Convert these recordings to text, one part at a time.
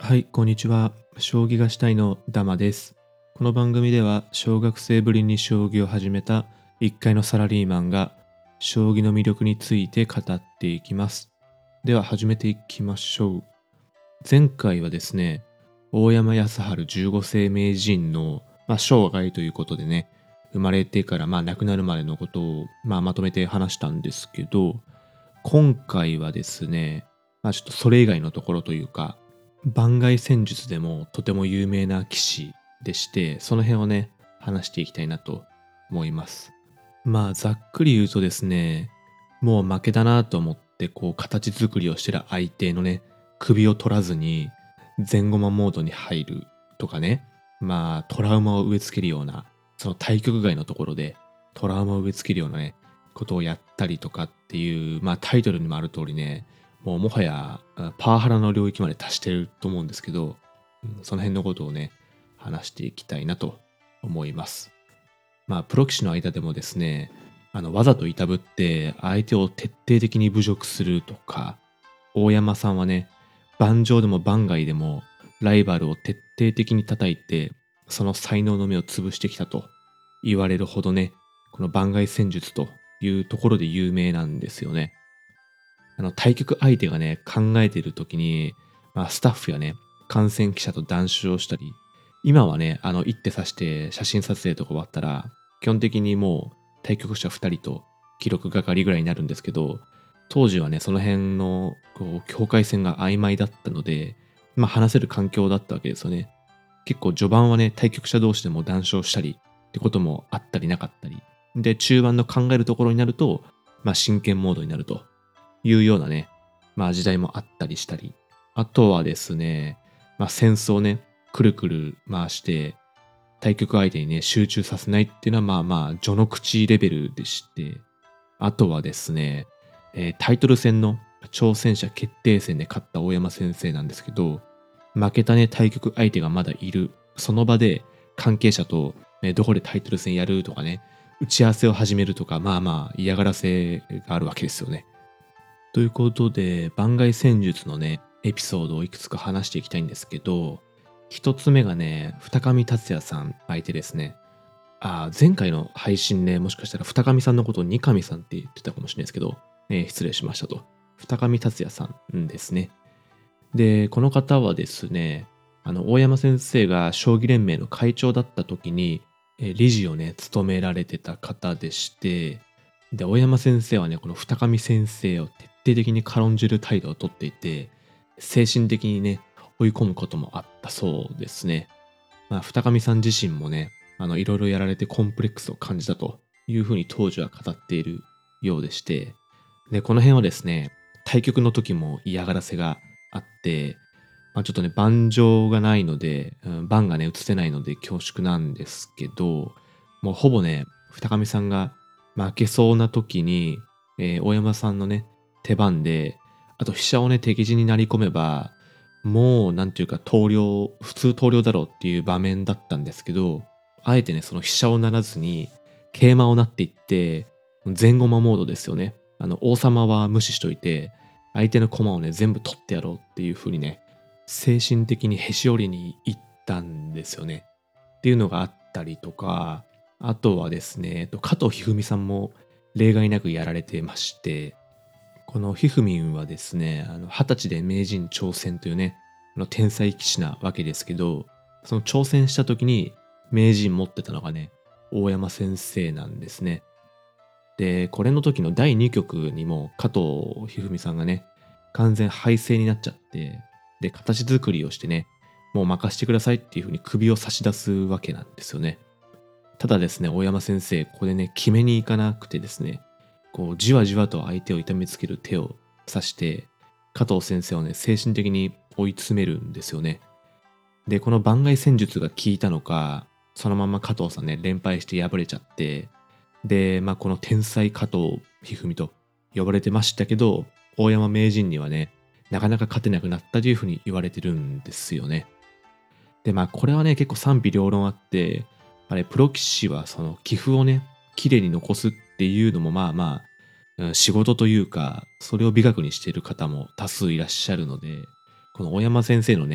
はい、こんにちは。将棋がしたいのダマです。この番組では小学生ぶりに将棋を始めた一階のサラリーマンが将棋の魅力について語っていきます。では始めていきましょう。前回はですね、大山康晴15世名人の、生涯ということでね、生まれてから亡くなるまでのことを、まとめて話したんですけど、今回はですね、ちょっとそれ以外のところというか、盤外戦術でもとても有名な棋士でして、その辺をね、話していきたいなと思います。ざっくり言うとですね、もう負けだなと思って、形作りをしてる相手のね、首を取らずに、前後モードに入るとかね、トラウマを植え付けるような、その対局外のところで、トラウマを植え付けるようなね、ことをやったりとかっていう、タイトルにもある通りね、もはやパワハラの領域まで達してると思うんですけど、その辺のことをね、話していきたいなと思います。プロ棋士の間でもですね、わざといたぶって相手を徹底的に侮辱するとか、大山さんはね、盤上でも盤外でもライバルを徹底的に叩いて、その才能の目を潰してきたと言われるほどね、この盤外戦術というところで有名なんですよね。対局相手がね、考えている時に、スタッフやね、観戦記者と談笑したり、今はね、一手指して写真撮影とか終わったら、基本的にもう対局者2人と記録係ぐらいになるんですけど、当時はね、その辺の境界線が曖昧だったので、話せる環境だったわけですよね。結構序盤はね、対局者同士でも談笑したりってこともあったりなかったり。で、中盤の考えるところになると、真剣モードになるというようなね、時代もあったりしたり。あとはですね、戦争をね、くるくる回して、対局相手にね、集中させないっていうのは序の口レベルでして、あとはですね、タイトル戦の挑戦者決定戦で勝った大山先生なんですけど、負けたね、対局相手がまだいる。その場で関係者と、どこでタイトル戦やるとかね、打ち合わせを始めるとか、嫌がらせがあるわけですよね。ということで、盤外戦術のね、エピソードをいくつか話していきたいんですけど、一つ目がね、二上達也さん相手ですね。前回の配信ね、もしかしたら二上さんのことを二上さんって言ってたかもしれないですけど、失礼しましたと。二上達也さんですね。で、この方はですね、大山先生が将棋連盟の会長だった時に、理事をね、務められてた方でして、で、大山先生はね、この二上先生を徹底的に軽んじる態度をとっていて、精神的にね、追い込むこともあったそうですね。二上さん自身もね、いろいろやられてコンプレックスを感じたというふうに当時は語っているようでして、で、この辺はですね、対局の時も嫌がらせがあって、ちょっとね、盤上がないので、盤がね、映せないので恐縮なんですけど、もうほぼね、二上さんが負けそうな時に、大山さんのね、手番で、あと飛車をね、敵陣になり込めば、もうなんていうか投了、普通投了だろうっていう場面だったんですけど、あえてね、その飛車をならずに、桂馬をなっていって、前後馬モードですよね。王様は無視しといて、相手の駒をね、全部取ってやろうっていう風にね、精神的にへし折りに行ったんですよね。っていうのがあったりとか、あとはですね、加藤一二三さんも例外なくやられてまして、このひふみんはですね、20歳で名人挑戦というね、天才棋士なわけですけど、その挑戦した時に名人持ってたのがね、大山先生なんですね。で、これの時の第2局にも加藤一二三さんがね、完全敗勢になっちゃって、で、形作りをしてね、もう任してくださいっていう風に首を差し出すわけなんですよね。ただですね、大山先生、ここでね、決めに行かなくてですね、じわじわと相手を痛めつける手を指して、加藤先生をね、精神的に追い詰めるんですよね。で、この盤外戦術が効いたのか、そのまま加藤さんね、連敗して敗れちゃって、で、この天才加藤一二三と呼ばれてましたけど、大山名人にはね、なかなか勝てなくなったというふうに言われてるんですよね。で、これはね、結構賛否両論あって、プロ棋士はその棋譜をね、綺麗に残すっていうのも仕事というか、それを美学にしている方も多数いらっしゃるので、この大山先生のね、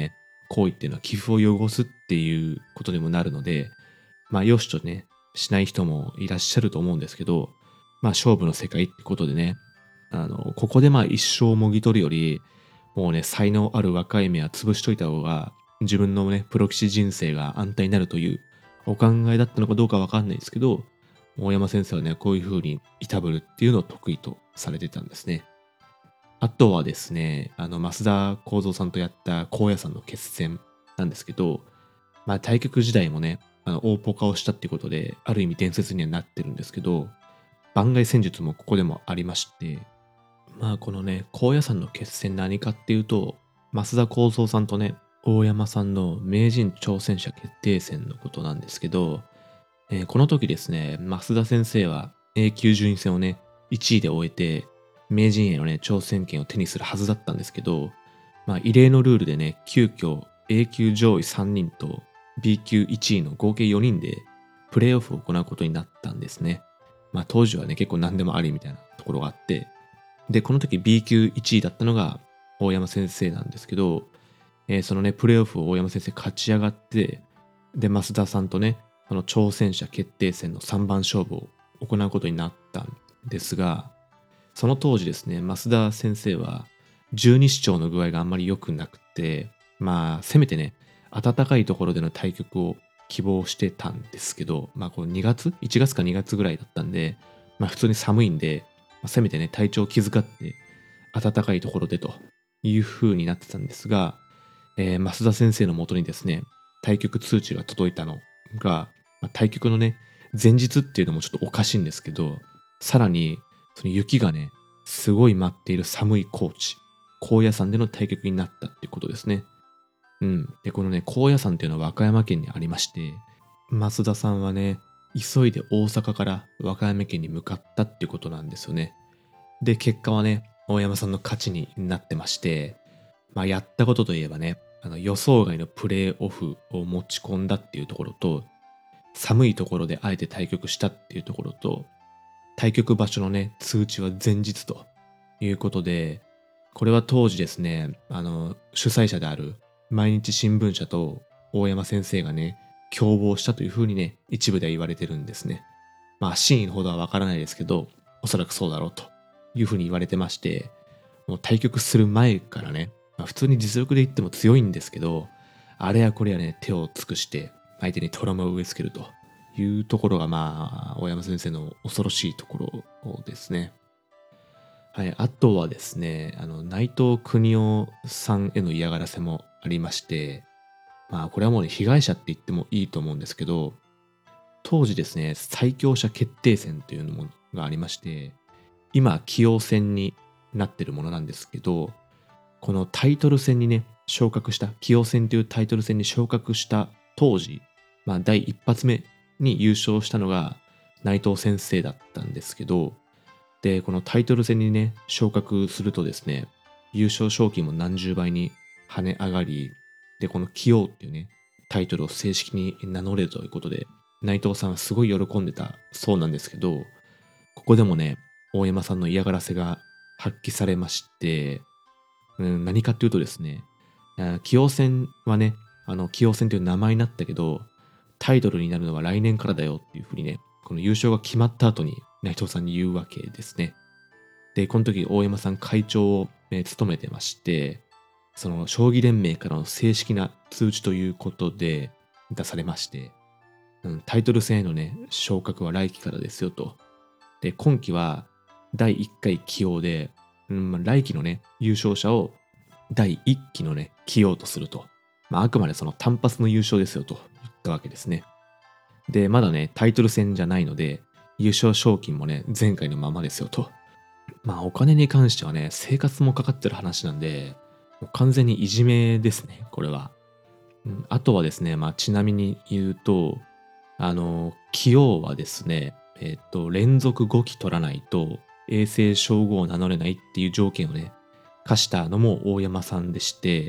行為っていうのは棋譜を汚すっていうことにもなるので、良しとね、しない人もいらっしゃると思うんですけど、勝負の世界ってことでね、ここで一生もぎ取るより、もうね、才能ある若い芽は潰しといた方が、自分のね、プロ棋士人生が安泰になるというお考えだったのかどうかわかんないですけど、大山先生はね、こういう風にいたぶるっていうのを得意とされてたんですね。あとはですね、増田幸三さんとやった高野山の決戦なんですけど、対局時代もね、大ポカをしたっていうことで、ある意味伝説にはなってるんですけど、番外戦術もここでもありまして、このね、高野山の決戦何かっていうと、増田幸三さんとね、大山さんの名人挑戦者決定戦のことなんですけど、この時ですね、増田先生は A 級順位戦をね、1位で終えて、名人へのね、挑戦権を手にするはずだったんですけど、異例のルールでね、急遽 A 級上位3人と B 級1位の合計4人でプレイオフを行うことになったんですね。当時はね、結構何でもありみたいなところがあって、で、この時 B 級1位だったのが大山先生なんですけど、そのね、プレイオフを大山先生勝ち上がって、で、増田さんとね、挑戦者決定戦の3番勝負を行うことになったんですが、その当時ですね、増田先生は十二指腸の具合があんまり良くなくて、せめてね、暖かいところでの対局を希望してたんですけど、この2月 ?1 月か2月ぐらいだったんで、普通に寒いんで、せめてね、体調を気遣って暖かいところでという風になってたんですが、増田先生のもとにですね、対局通知が届いたのが、対局のね、前日っていうのもちょっとおかしいんですけど、さらに、その雪がね、すごい舞っている寒い高地、高野山での対局になったっていうことですね。うん。で、このね、高野山っていうのは和歌山県にありまして、増田さんはね、急いで大阪から和歌山県に向かったっていうことなんですよね。で、結果はね、大山さんの勝ちになってまして、やったことといえばね、予想外のプレーオフを持ち込んだっていうところと、寒いところであえて対局したっていうところと、対局場所のね、通知は前日ということで、これは当時ですね、主催者である毎日新聞社と大山先生がね、共謀したというふうにね、一部では言われてるんですね。真意のほどはわからないですけど、おそらくそうだろうというふうに言われてまして、もう対局する前からね、普通に実力で言っても強いんですけど、あれやこれやね、手を尽くして相手にトラウマを植え付けるというところが大山先生の恐ろしいところですね。はい、あとはですね、内藤邦夫さんへの嫌がらせもありまして、これはもうね、被害者って言ってもいいと思うんですけど、当時ですね、最強者決定戦というのもがありまして、今、棋王戦になってるものなんですけど、このタイトル戦にね、昇格した、棋王戦というタイトル戦に昇格した当時、第一発目に優勝したのが内藤先生だったんですけど、で、このタイトル戦にね、昇格するとですね、優勝賞金も何十倍に跳ね上がり、で、この棋王っていうね、タイトルを正式に名乗れるということで、内藤さんはすごい喜んでたそうなんですけど、ここでもね、大山さんの嫌がらせが発揮されまして、何かっていうとですね、棋王戦はね、棋王戦という名前になったけど、タイトルになるのは来年からだよっていうふうにね、この優勝が決まった後に内藤さんに言うわけですね。で、この時大山さん会長を、務めてまして、その将棋連盟からの正式な通知ということで出されまして、タイトル戦へのね、昇格は来期からですよと。で、今期は第1回棋王で、来期のね、優勝者を第1期のね、棋王とすると。あくまでその単発の優勝ですよと言ったわけですね。で、まだね、タイトル戦じゃないので、優勝賞金もね、前回のままですよと。お金に関してはね、生活もかかってる話なんで、もう完全にいじめですね、これは。あとはですね、ちなみに言うと、棋王はですね、連続5期取らないと、永世称号を名乗れないっていう条件をね、課したのも大山さんでして、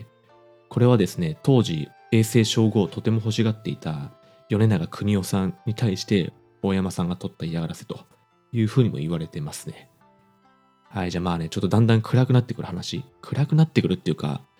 これはですね、当時、永世称号をとても欲しがっていた米長邦夫さんに対して、大山さんが取った嫌がらせというふうにも言われてますね。はい、じゃあちょっとだんだん暗くなってくる話。暗くなってくるっていうか、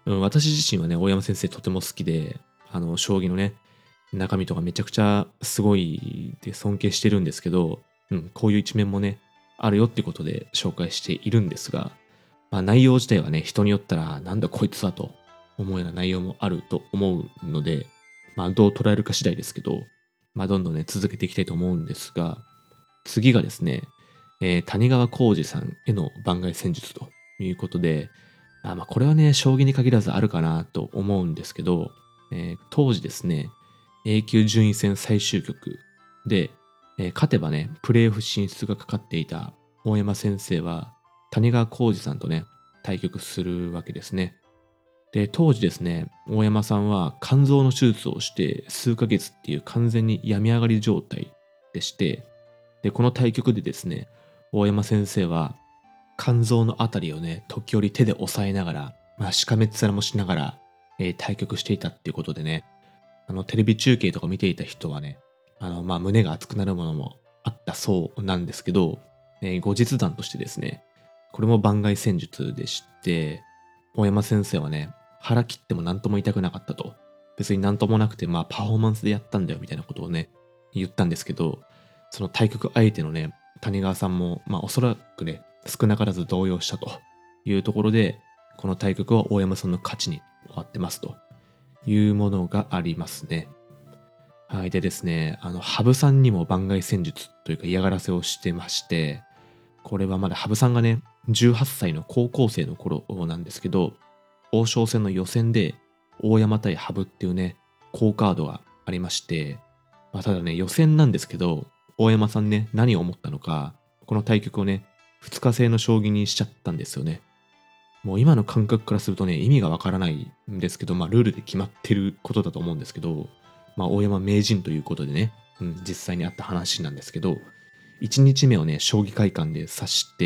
私自身はね、大山先生とても好きで、将棋のね、中身とかめちゃくちゃすごいで尊敬してるんですけど、こういう一面もね、あるよってことで紹介しているんですが、内容自体はね、人によったら、なんだこいつはと思うような内容もあると思うので、どう捉えるか次第ですけど、どんどんね、続けていきたいと思うんですが、次がですね、谷川浩司さんへの番外戦術ということで、これはね、将棋に限らずあるかなと思うんですけど、当時ですね、A 級順位戦最終局で、勝てばね、プレーオフ進出がかかっていた大山先生は、谷川浩司さんとね、対局するわけですね。で、当時ですね、大山さんは肝臓の手術をして数ヶ月っていう完全に病み上がり状態でして、で、この対局でですね、大山先生は肝臓のあたりをね、時折手で押さえながら、しかめっ面もしながら、対局していたっていうことでね、テレビ中継とか見ていた人はね、胸が熱くなるものもあったそうなんですけど、後日談としてですね、これも番外戦術でして、大山先生はね、腹切っても何とも痛くなかったと。別に何ともなくて、パフォーマンスでやったんだよみたいなことをね、言ったんですけど、その対局相手のね、谷川さんも、おそらくね、少なからず動揺したというところで、この対局は大山さんの勝ちに終わってますというものがありますね。はい。でですね、羽生さんにも番外戦術というか嫌がらせをしてまして、これはまだ羽生さんがね、18歳の高校生の頃なんですけど、王将戦の予選で大山対羽生っていうね、好カードがありまして、ただね、予選なんですけど、大山さんね、何を思ったのか、この対局をね、2日制の将棋にしちゃったんですよね。もう今の感覚からするとね、意味がわからないんですけど、ルールで決まってることだと思うんですけど、大山名人ということでね、実際にあった話なんですけど、1日目をね、将棋会館で指して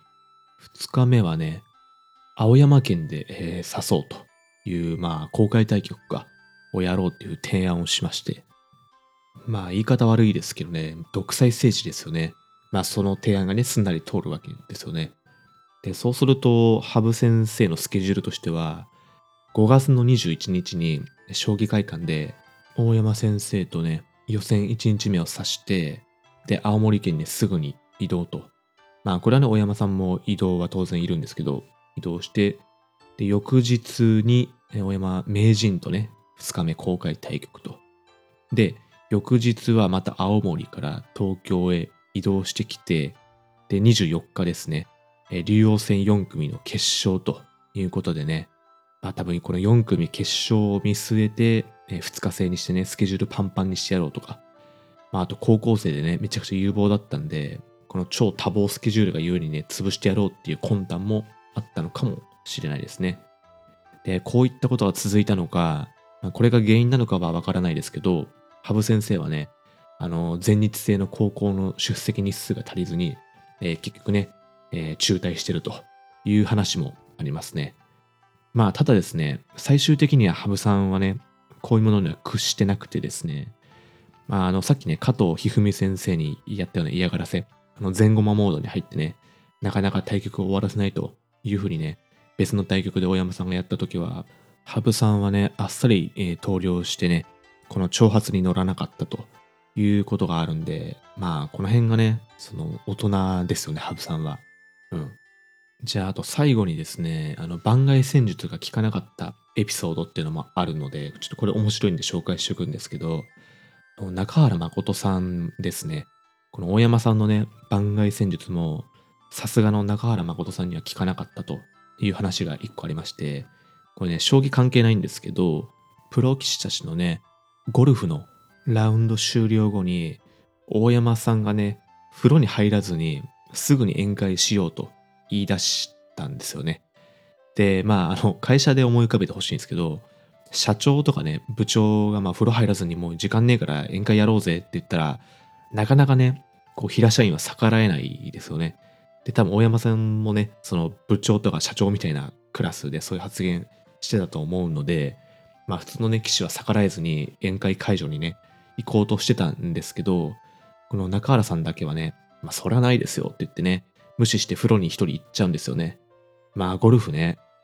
、2日目はね、青山県で、指そうという、公開対局をやろうっていう提案をしまして、言い方悪いですけどね、独裁政治ですよね。その提案がね、すんなり通るわけですよね。で、そうすると、羽生先生のスケジュールとしては、5月の21日に将棋会館で大山先生とね、予選1日目を指して、で、青森県にすぐに移動と。これはね、大山さんも移動は当然いるんですけど、移動して、で、翌日に大山名人とね、2日目公開対局と。で、翌日はまた青森から東京へ移動してきて、で、24日ですね、竜王戦4組の決勝ということでね、多分この4組決勝を見据えて、2日制にしてね、スケジュールパンパンにしてやろうとか、あと高校生でね、めちゃくちゃ有望だったんで、この超多忙スケジュールがゆえにね、潰してやろうっていう魂胆もあったのかもしれないですね。で、こういったことが続いたのか、これが原因なのかはわからないですけど、羽生先生はね、全日制の高校の出席日数が足りずに、結局ね、中退してるという話もありますね。ただですね、最終的には羽生さんはね、こういうものには屈してなくてですね、さっきね、加藤一二三先生にやったような嫌がらせ、前後魔モードに入ってね、なかなか対局を終わらせないというふうにね、別の対局で大山さんがやった時は、羽生さんはね、あっさり、投了してね、この挑発に乗らなかったということがあるんで、この辺がね、その大人ですよね、羽生さんは。うん。じゃあ、あと最後にですね、番外戦術が効かなかったエピソードっていうのもあるので、ちょっとこれ面白いんで紹介しておくんですけど、中原誠さんですね。この大山さんのね、番外戦術も、さすがの中原誠さんには効かなかったという話が一個ありまして、これね、将棋関係ないんですけど、プロ棋士たちのね、ゴルフのラウンド終了後に、大山さんがね、風呂に入らずに、すぐに宴会しようと言い出したんですよね。で、会社で思い浮かべてほしいんですけど、社長とかね、部長が風呂入らずにもう時間ねえから宴会やろうぜって言ったら、なかなかね、こう平社員は逆らえないですよね。で、多分大山さんもね、その部長とか社長みたいなクラスでそういう発言してたと思うので、普通のね、棋士は逆らえずに宴会会場にね、行こうとしてたんですけど、この中原さんだけはね、そりゃないですよって言ってね、無視して風呂に一人行っちゃうんですよね。ゴルフね、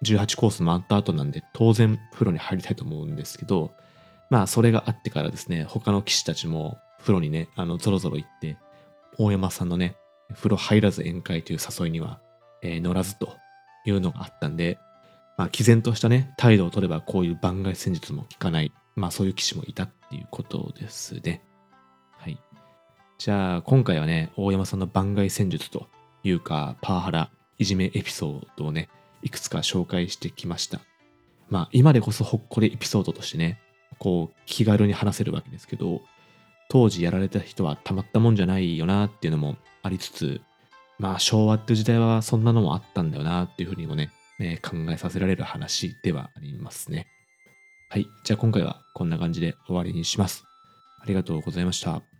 18コース回った後なんで当然風呂に入りたいと思うんですけど、まあそれがあってからですね、他の騎士たちも風呂にね、ゾロゾロ行って、大山さんのね、風呂入らず宴会という誘いには、乗らずというのがあったんで、まあ毅然としたね、態度を取ればこういう番外戦術も効かない、まあそういう騎士もいたっていうことですね。はい。じゃあ今回はね、大山さんの番外戦術というか、パワハラ、いじめエピソードをね、いくつか紹介してきました。まあ今でこそほっこりエピソードとしてね、こう気軽に話せるわけですけど、当時やられた人はたまったもんじゃないよなっていうのもありつつ、まあ昭和っていう時代はそんなのもあったんだよなっていうふうにもね、考えさせられる話ではありますね。はい。じゃあ今回はこんな感じで終わりにします。ありがとうございました。